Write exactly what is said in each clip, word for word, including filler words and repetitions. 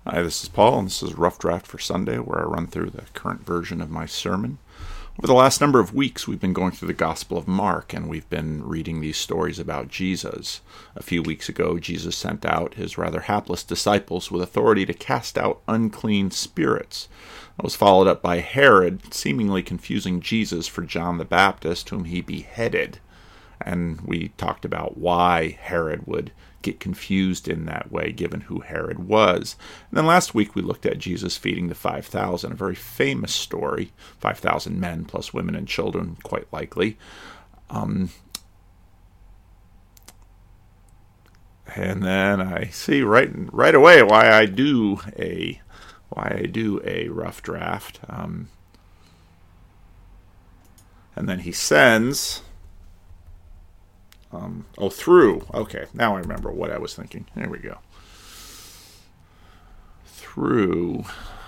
Hi, this is Paul, and this is Rough Draft for Sunday, where I run through the current version of my sermon. Over the last number of weeks, we've been going through the Gospel of Mark, and we've been reading these stories about Jesus. A few weeks ago, Jesus sent out his rather hapless disciples with authority to cast out unclean spirits. That was followed up by Herod seemingly confusing Jesus for John the Baptist, whom he beheaded. And we talked about why Herod would get confused in that way, given who Herod was. And then last week we looked at Jesus feeding the five thousand, a very famous story, five thousand men plus women and children, quite likely. Um, and then I see right right away why I do a why I do a rough draft. Um, and then he sends. Um, oh, through. Okay, now I remember what I was thinking. There we go. Through.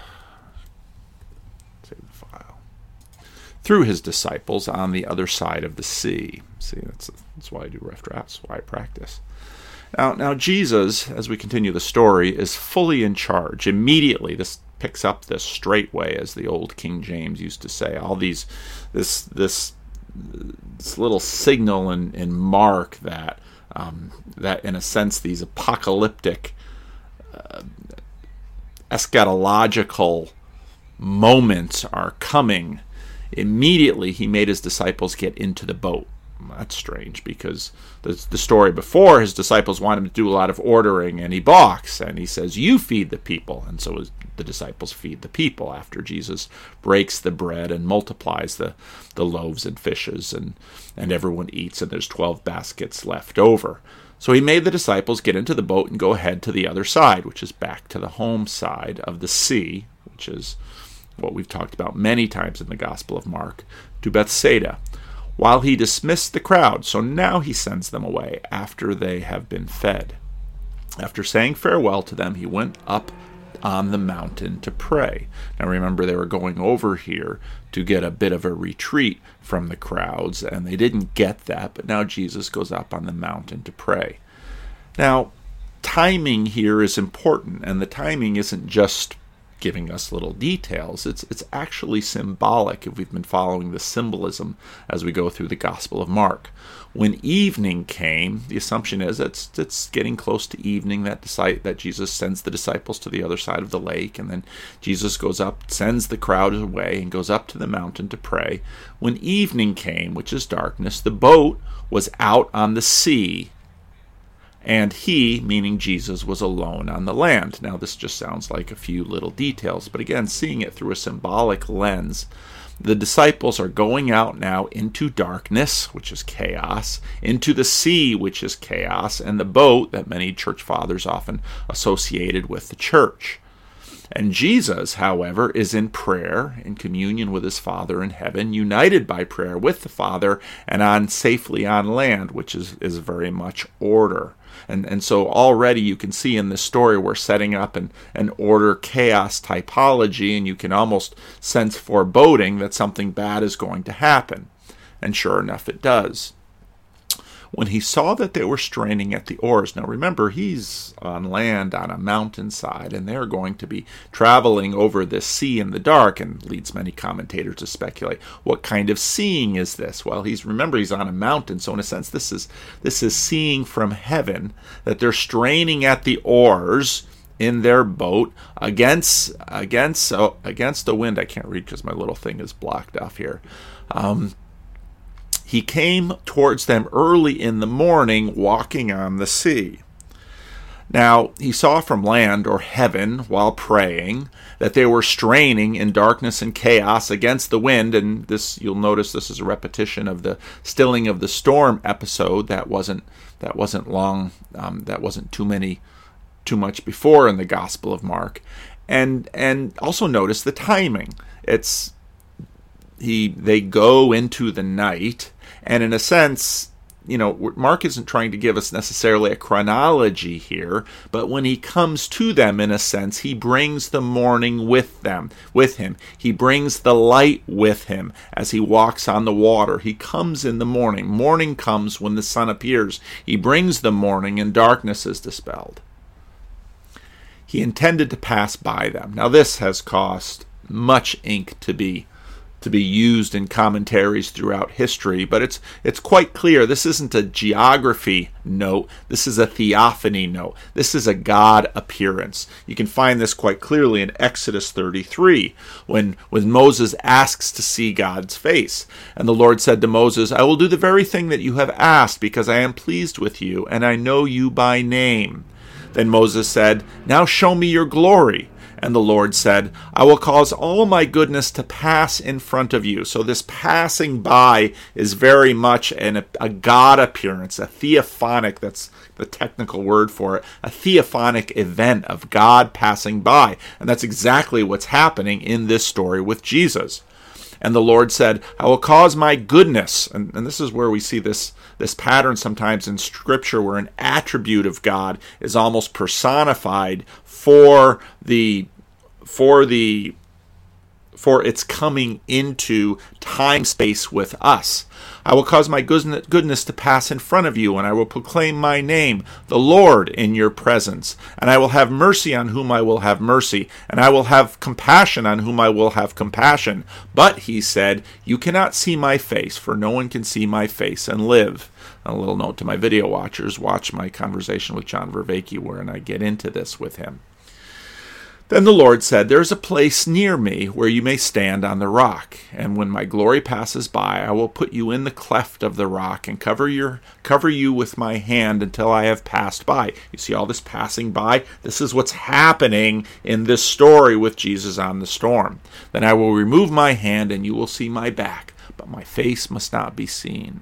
Save the file. Through his disciples on the other side of the sea. See, that's that's why I do rough drafts. Why I practice. Now, now Jesus, as we continue the story, is fully in charge. Immediately, this picks up this straightway, as the old King James used to say. All these, this this. this little signal in, in Mark that, um, that in a sense, these apocalyptic, uh, eschatological moments are coming. Immediately, he made his disciples get into the boat. That's strange, because the, the story before, his disciples want him to do a lot of ordering, and he balks, and he says, "You feed the people." And so his, the disciples feed the people after Jesus breaks the bread and multiplies the, the loaves and fishes, and, and everyone eats, and there's twelve baskets left over. So he made the disciples get into the boat and go ahead to the other side, which is back to the home side of the sea, which is what we've talked about many times in the Gospel of Mark, to Bethsaida, while he dismissed the crowd. So now he sends them away after they have been fed. After saying farewell to them, he went up on the mountain to pray. Now remember, they were going over here to get a bit of a retreat from the crowds, and they didn't get that, but now Jesus goes up on the mountain to pray. Now, timing here is important, and the timing isn't just giving us little details. It's it's actually symbolic if we've been following the symbolism as we go through the Gospel of Mark. When evening came, the assumption is it's it's getting close to evening that deci- that Jesus sends the disciples to the other side of the lake, and then Jesus goes up, sends the crowd away, and goes up to the mountain to pray. When evening came, which is darkness, the boat was out on the sea, and he, meaning Jesus, was alone on the land. Now, this just sounds like a few little details, but again, seeing it through a symbolic lens, the disciples are going out now into darkness, which is chaos, into the sea, which is chaos, and the boat that many church fathers often associated with the church. And Jesus, however, is in prayer, in communion with his Father in heaven, united by prayer with the Father, and on safely on land, which is, is very much order. And and so already you can see in this story we're setting up an, an order-chaos typology, and you can almost sense foreboding that something bad is going to happen. And sure enough, it does. When he saw that they were straining at the oars, now remember, he's on land on a mountainside, and they're going to be traveling over this sea in the dark, and leads many commentators to speculate, what kind of seeing is this? Well, he's remember he's on a mountain, so in a sense this is this is seeing from heaven, that they're straining at the oars in their boat against against oh, against the wind. I can't read because my little thing is blocked off here. Um, He came towards them early in the morning, walking on the sea. Now, he saw from land, or heaven, while praying, that they were straining in darkness and chaos against the wind, and this, you'll notice this is a repetition of the stilling of the storm episode. That wasn't that wasn't long, um, that wasn't too many, too much before in the Gospel of Mark. And and also notice the timing. It's he they go into the night. And in a sense, you know, Mark isn't trying to give us necessarily a chronology here, but when he comes to them, in a sense, he brings the morning with them, with him. He brings the light with him as he walks on the water. He comes in the morning. Morning comes when the sun appears. He brings the morning, and darkness is dispelled. He intended to pass by them. Now this has cost much ink to be to be used in commentaries throughout history, but it's it's quite clear this isn't a geography note, this is a theophany note. This is a God appearance. You can find this quite clearly in Exodus thirty-three, when, when Moses asks to see God's face. And the Lord said to Moses, I will do the very thing that you have asked, because I am pleased with you, and I know you by name. Then Moses said, now show me your glory. And the Lord said, I will cause all my goodness to pass in front of you. So this passing by is very much an, a God appearance, a theophanic, that's the technical word for it, a theophanic event of God passing by. And that's exactly what's happening in this story with Jesus. And the Lord said, I will cause my goodness, and, and this is where we see this, this pattern sometimes in Scripture where an attribute of God is almost personified for the for the for its coming into time space with us. I will cause my goodness to pass in front of you, and I will proclaim my name, the Lord, in your presence. And I will have mercy on whom I will have mercy, and I will have compassion on whom I will have compassion. But, he said, you cannot see my face, for no one can see my face and live. A little note to my video watchers, watch my conversation with John Vervaeke, wherein I get into this with him. Then the Lord said, there is a place near me where you may stand on the rock. And when my glory passes by, I will put you in the cleft of the rock and cover your cover you with my hand until I have passed by. You see all this passing by? This is what's happening in this story with Jesus on the storm. Then I will remove my hand and you will see my back, but my face must not be seen.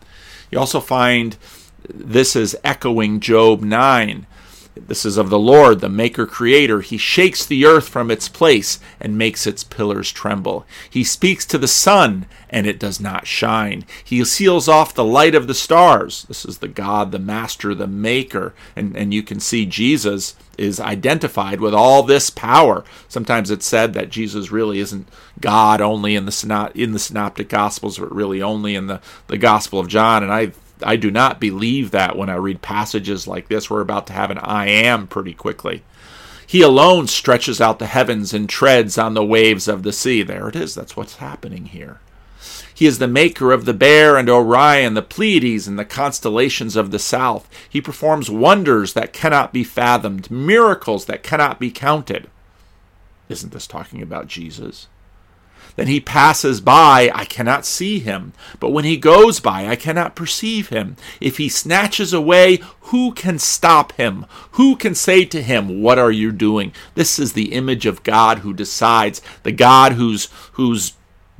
You also find this is echoing Job nine. This is of the Lord, the maker-creator. He shakes the earth from its place and makes its pillars tremble. He speaks to the sun, and it does not shine. He seals off the light of the stars. This is the God, the master, the maker. And, and you can see Jesus is identified with all this power. Sometimes it's said that Jesus really isn't God only in the synop- in the synoptic gospels, but really only in the, the Gospel of John. And I I do not believe that when I read passages like this. We're about to have an I am pretty quickly. He alone stretches out the heavens and treads on the waves of the sea. There it is. That's what's happening here. He is the maker of the Bear and Orion, the Pleiades, and the constellations of the south. He performs wonders that cannot be fathomed, miracles that cannot be counted. Isn't this talking about Jesus? Then he passes by, I cannot see him. But when he goes by, I cannot perceive him. If he snatches away, who can stop him? Who can say to him, what are you doing? This is the image of God who decides, the God whose, whose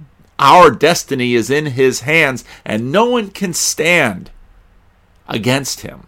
our destiny is in his hands, and no one can stand against him.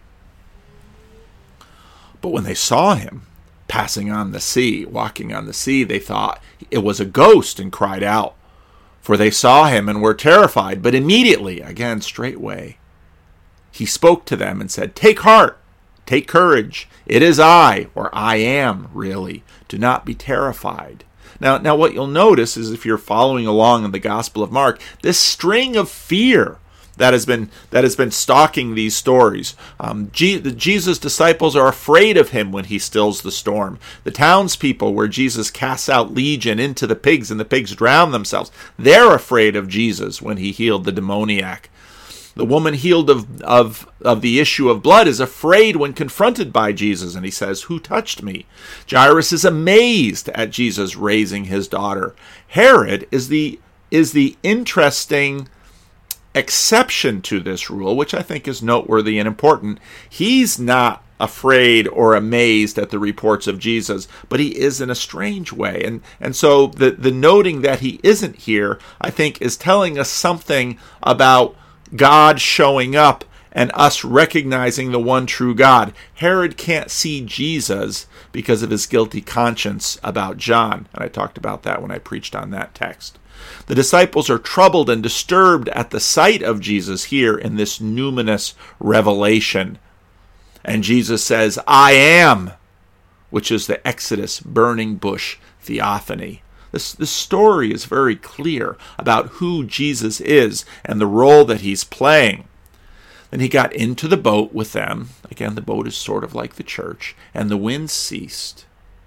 But when they saw him passing on the sea, walking on the sea, they thought it was a ghost and cried out. For they saw him and were terrified. But immediately, again, straightway, he spoke to them and said, take heart, take courage. It is I, or I am, really. Do not be terrified. Now, now what you'll notice is if you're following along in the Gospel of Mark, this string of fear that has been that has been stalking these stories. Um, G- the Jesus' disciples are afraid of him when he stills the storm. The townspeople, where Jesus casts out legion into the pigs and the pigs drown themselves, they're afraid of Jesus when he healed the demoniac. The woman healed of, of, of the issue of blood is afraid when confronted by Jesus, and he says, who touched me? Jairus is amazed at Jesus raising his daughter. Herod is the is the interesting exception to this rule, which I think is noteworthy and important. He's not afraid or amazed at the reports of Jesus, but he is in a strange way. And and so the, the noting that he isn't here, I think, is telling us something about God showing up and us recognizing the one true God. Herod can't see Jesus because of his guilty conscience about John. And I talked about that when I preached on that text. The disciples are troubled and disturbed at the sight of Jesus here in this numinous revelation. And Jesus says, I am, which is the Exodus burning bush theophany. This, this story is very clear about who Jesus is and the role that he's playing. Then he got into the boat with them. Again, the boat is sort of like the church. And the wind ceased.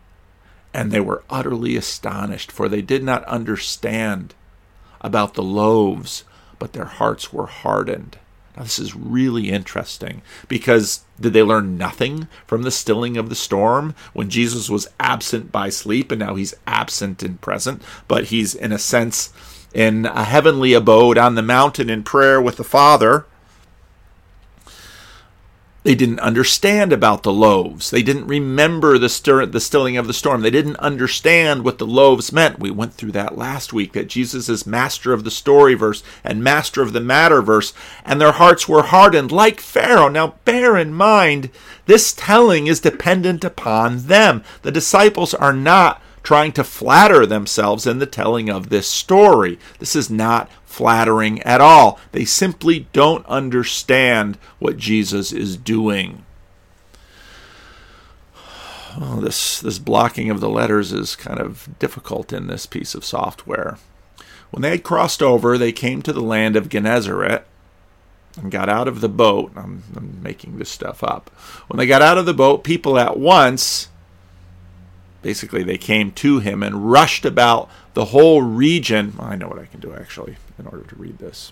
And they were utterly astonished, for they did not understand about the loaves, but their hearts were hardened. Now, this is really interesting, because did they learn nothing from the stilling of the storm when Jesus was absent by sleep, and now he's absent in present, but he's, in a sense, in a heavenly abode on the mountain in prayer with the Father? They didn't understand about the loaves. They didn't remember the, stir- the stilling of the storm. They didn't understand what the loaves meant. We went through that last week, that Jesus is master of the story verse and master of the matter verse, and their hearts were hardened like Pharaoh. Now, bear in mind, this telling is dependent upon them. The disciples are not trying to flatter themselves in the telling of this story. This is not flattering at all. They simply don't understand what Jesus is doing. Oh, this, this blocking of the letters is kind of difficult in this piece of software. When they had crossed over, they came to the land of Gennesaret and got out of the boat. I'm, I'm making this stuff up. When they got out of the boat, people at once, basically they came to him and rushed about the whole region. I know what I can do, actually, in order to read this.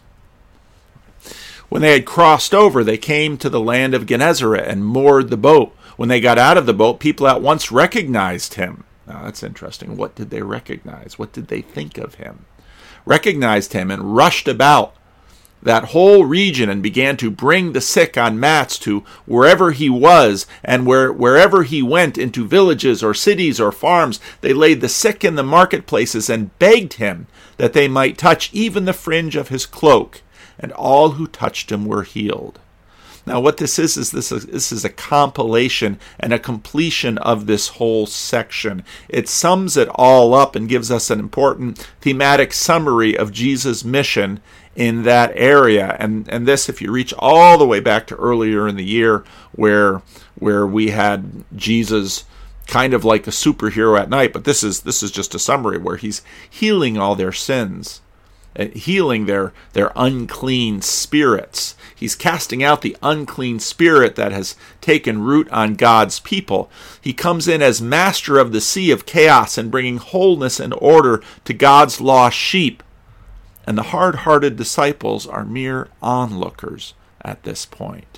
When they had crossed over, they came to the land of Gennesaret and moored the boat. When they got out of the boat, people at once recognized him. Now, that's interesting. What did they recognize? What did they think of him? Recognized him and rushed about that whole region and began to bring the sick on mats to wherever he was, and where, wherever he went, into villages or cities or farms, they laid the sick in the marketplaces and begged him that they might touch even the fringe of his cloak, and all who touched him were healed. Now, what this is, is this is, this is a compilation and a completion of this whole section. It sums it all up and gives us an important thematic summary of Jesus' mission in that area. And and this, if you reach all the way back to earlier in the year, where where we had Jesus kind of like a superhero at night, but this is this is just a summary where he's healing all their sins, healing their their unclean spirits. He's casting out the unclean spirit that has taken root on God's people. He comes in as master of the sea of chaos and bringing wholeness and order to God's lost sheep. And the hard-hearted disciples are mere onlookers at this point.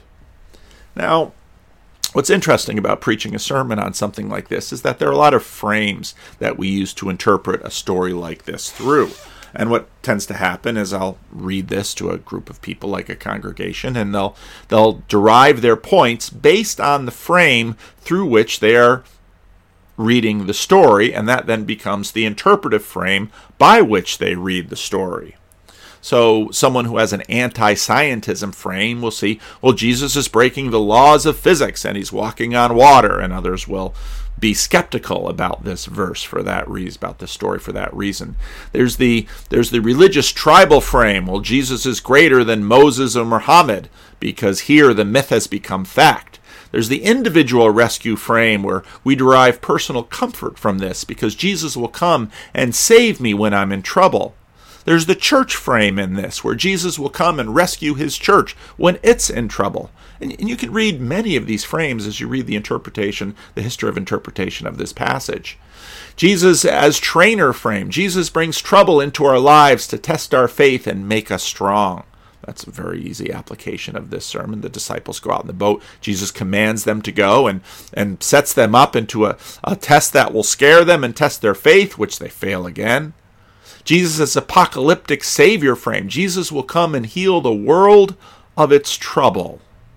Now, what's interesting about preaching a sermon on something like this is that there are a lot of frames that we use to interpret a story like this through. And what tends to happen is I'll read this to a group of people, like a congregation, and they'll they'll derive their points based on the frame through which they are reading the story, and that then becomes the interpretive frame by which they read the story. So someone who has an anti-scientism frame will see, well, Jesus is breaking the laws of physics and he's walking on water, and others will be skeptical about this verse for that reason, about this story for that reason. There's the there's the religious tribal frame. Well, Jesus is greater than Moses or Muhammad because here the myth has become fact. There's the individual rescue frame where we derive personal comfort from this because Jesus will come and save me when I'm in trouble. There's the church frame in this where Jesus will come and rescue his church when it's in trouble. And, and you can read many of these frames as you read the interpretation, the history of interpretation of this passage. Jesus as trainer frame. Jesus brings trouble into our lives to test our faith and make us strong. That's a very easy application of this sermon. The disciples go out in the boat. Jesus commands them to go and, and sets them up into a, a test that will scare them and test their faith, which they fail again. Jesus' apocalyptic Savior frame. Jesus will come and heal the world of its trouble.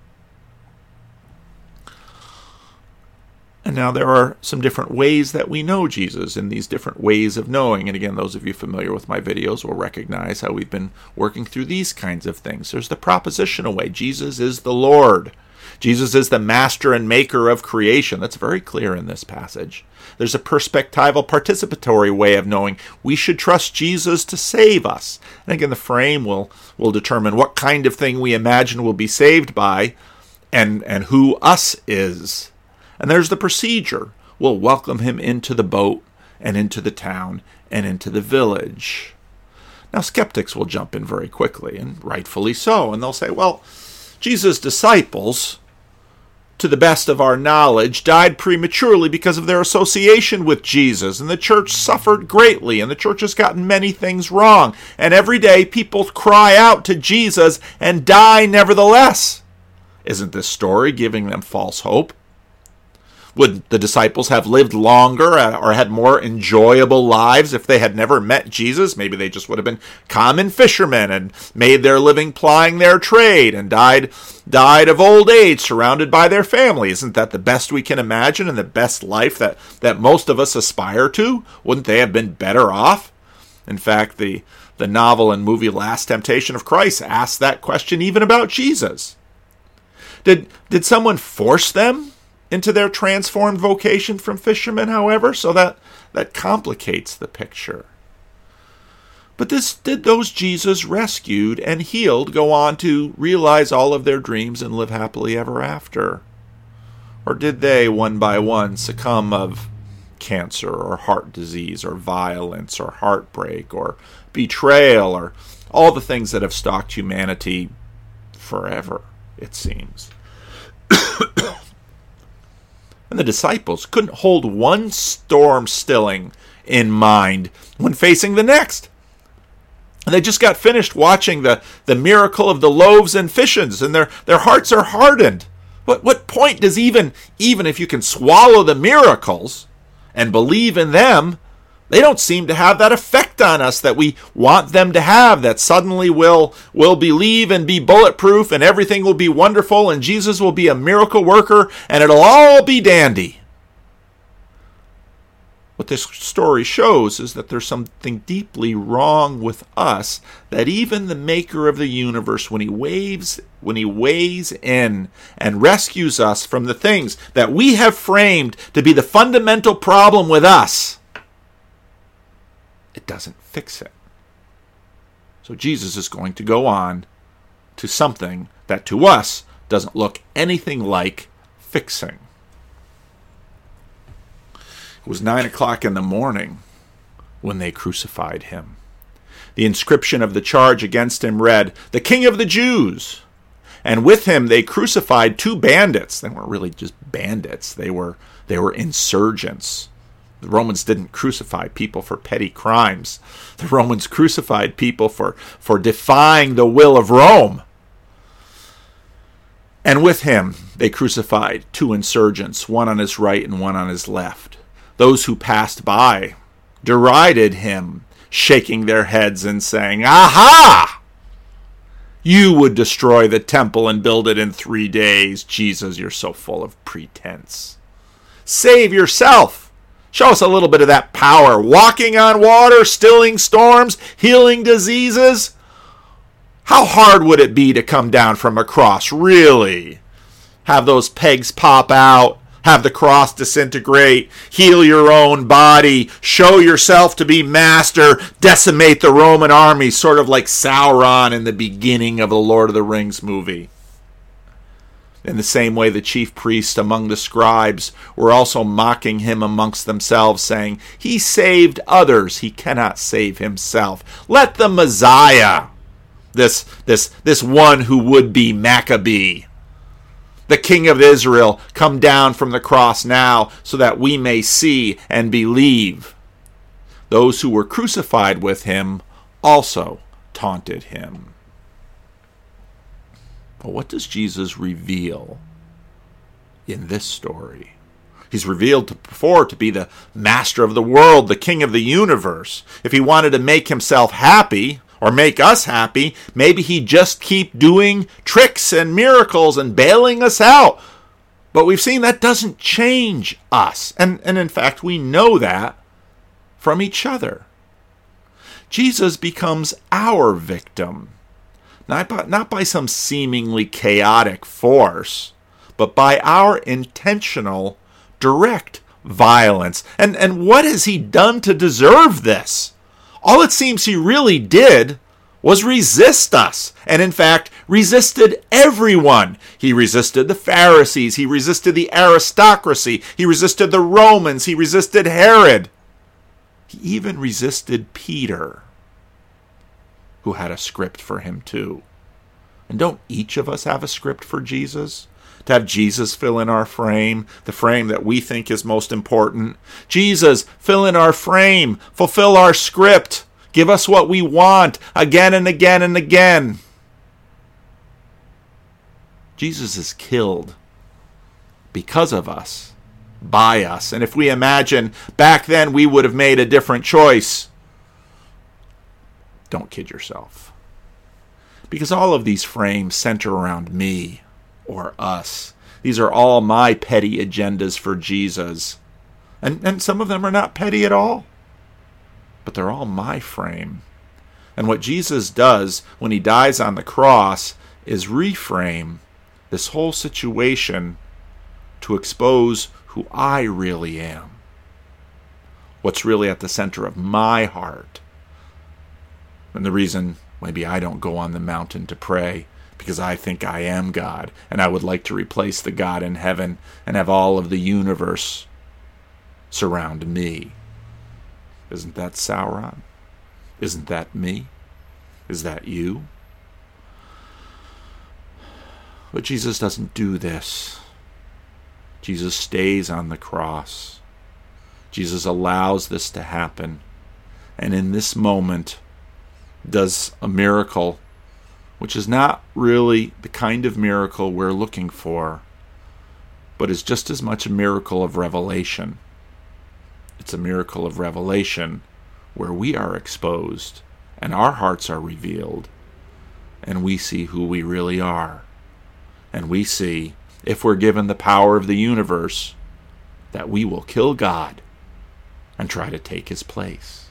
And now there are some different ways that we know Jesus in these different ways of knowing. And again, those of you familiar with my videos will recognize how we've been working through these kinds of things. There's the propositional way. Jesus is the Lord. Jesus is the master and maker of creation. That's very clear in this passage. There's a perspectival participatory way of knowing. We should trust Jesus to save us. And again, the frame will, will determine what kind of thing we imagine we'll be saved by and, and who us is. And there's the procedure. We'll welcome him into the boat and into the town and into the village. Now, skeptics will jump in very quickly, and rightfully so, and they'll say, well, Jesus' disciples to the best of our knowledge, died prematurely because of their association with Jesus. And the church suffered greatly, and the church has gotten many things wrong. And every day people cry out to Jesus and die nevertheless. Isn't this story giving them false hope? Would the disciples have lived longer or had more enjoyable lives if they had never met Jesus? Maybe they just would have been common fishermen and made their living plying their trade and died died of old age surrounded by their family. Isn't that the best we can imagine and the best life that, that most of us aspire to? Wouldn't they have been better off? In fact, the, the novel and movie Last Temptation of Christ asks that question even about Jesus. Did, did someone force them into their transformed vocation from fishermen, however? So that, that complicates the picture. But this did those Jesus rescued and healed go on to realize all of their dreams and live happily ever after? Or did they, one by one, succumb of cancer or heart disease or violence or heartbreak or betrayal or all the things that have stalked humanity forever, it seems? And the disciples couldn't hold one storm stilling in mind when facing the next. And they just got finished watching the, the miracle of the loaves and fishes, and their, their hearts are hardened. What what point does even, even if you can swallow the miracles and believe in them, they don't seem to have that effect on us that we want them to have, that suddenly we'll, we'll believe and be bulletproof and everything will be wonderful and Jesus will be a miracle worker and it'll all be dandy. What this story shows is that there's something deeply wrong with us, that even the maker of the universe, when he waves, when he weighs in and rescues us from the things that we have framed to be the fundamental problem with us, it doesn't fix it. So Jesus is going to go on to something that to us doesn't look anything like fixing. It was nine o'clock in the morning when they crucified him. The inscription of the charge against him read, "The King of the Jews." And with him they crucified two bandits. They weren't really just bandits. They were, they were insurgents. The Romans didn't crucify people for petty crimes. The Romans crucified people for, for defying the will of Rome. And with him, they crucified two insurgents, one on his right and one on his left. Those who passed by derided him, shaking their heads and saying, "Aha! You would destroy the temple and build it in three days. Jesus, you're so full of pretense. Save yourself. Show us a little bit of that power. Walking on water, stilling storms, healing diseases. How hard would it be to come down from a cross, really? Have those pegs pop out, have the cross disintegrate, heal your own body, show yourself to be master, decimate the Roman army, sort of like Sauron in the beginning of the Lord of the Rings movie. In the same way, the chief priests among the scribes were also mocking him amongst themselves, saying, "He saved others, he cannot save himself. Let the Messiah, this, this, this one who would be Maccabee, the King of Israel, come down from the cross now so that we may see and believe." Those who were crucified with him also taunted him. But what does Jesus reveal in this story? He's revealed to, before to be the master of the world, the king of the universe. If he wanted to make himself happy, or make us happy, maybe he'd just keep doing tricks and miracles and bailing us out. But we've seen that doesn't change us. And, and in fact, we know that from each other. Jesus becomes our victim. Not by, not by some seemingly chaotic force, but by our intentional, direct violence. And, and what has he done to deserve this? All it seems he really did was resist us, and in fact, resisted everyone. He resisted the Pharisees, he resisted the aristocracy, he resisted the Romans, he resisted Herod. He even resisted Peter, who had a script for him too. And don't each of us have a script for Jesus? to have Jesus fill in our frame, the frame that we think is most important. Jesus, fill in our frame, fulfill our script, give us what we want again and again and again. Jesus is killed because of us, by us. And if we imagine back then we would have made a different choice, don't kid yourself. Because all of these frames center around me or us. These are all my petty agendas for Jesus. And, and some of them are not petty at all. But they're all my frame. And what Jesus does when he dies on the cross is reframe this whole situation to expose who I really am. What's really at the center of my heart. And the reason maybe I don't go on the mountain to pray, because I think I am God, and I would like to replace the God in heaven and have all of the universe surround me. Isn't that Sauron? Isn't that me? Is that you? But Jesus doesn't do this. Jesus stays on the cross. Jesus allows this to happen. And in this moment, does a miracle, which is not really the kind of miracle we're looking for, but is just as much a miracle of revelation. It's a miracle of revelation where we are exposed and our hearts are revealed and we see who we really are. And we see, if we're given the power of the universe, that we will kill God and try to take his place.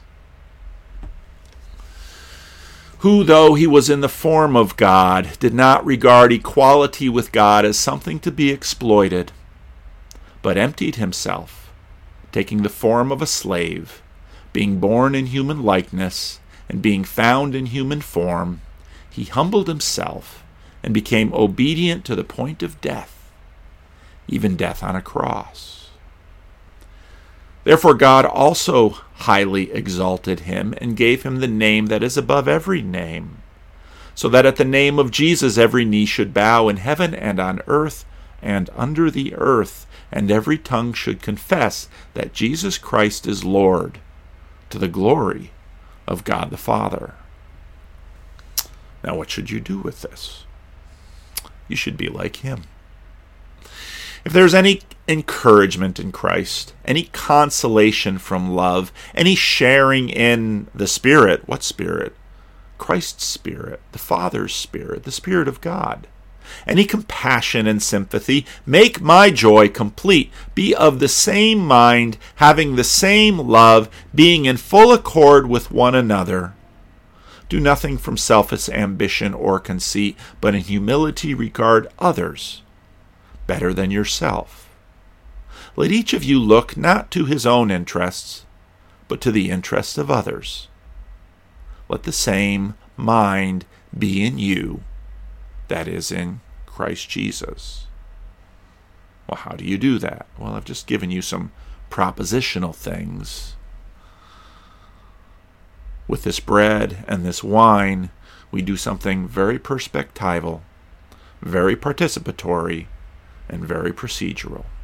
Who, though he was in the form of God, did not regard equality with God as something to be exploited, but emptied himself, taking the form of a slave, being born in human likeness, and being found in human form, he humbled himself and became obedient to the point of death, even death on a cross. Therefore God also highly exalted him and gave him the name that is above every name, so that at the name of Jesus every knee should bow in heaven and on earth and under the earth, and every tongue should confess that Jesus Christ is Lord, to the glory of God the Father. Now what should you do with this? You should be like him. If there's any encouragement in Christ, any consolation from love, any sharing in the Spirit, what Spirit? Christ's Spirit, the Father's Spirit, the Spirit of God. Any compassion and sympathy, make my joy complete. Be of the same mind, having the same love, being in full accord with one another. Do nothing from selfish ambition or conceit, but in humility regard others better than yourself. Let each of you look not to his own interests, but to the interests of others. Let the same mind be in you that is in Christ Jesus. Well, how do you do that? Well, I've just given you some propositional things. With this bread and this wine, we do something very perspectival, very participatory, and very procedural.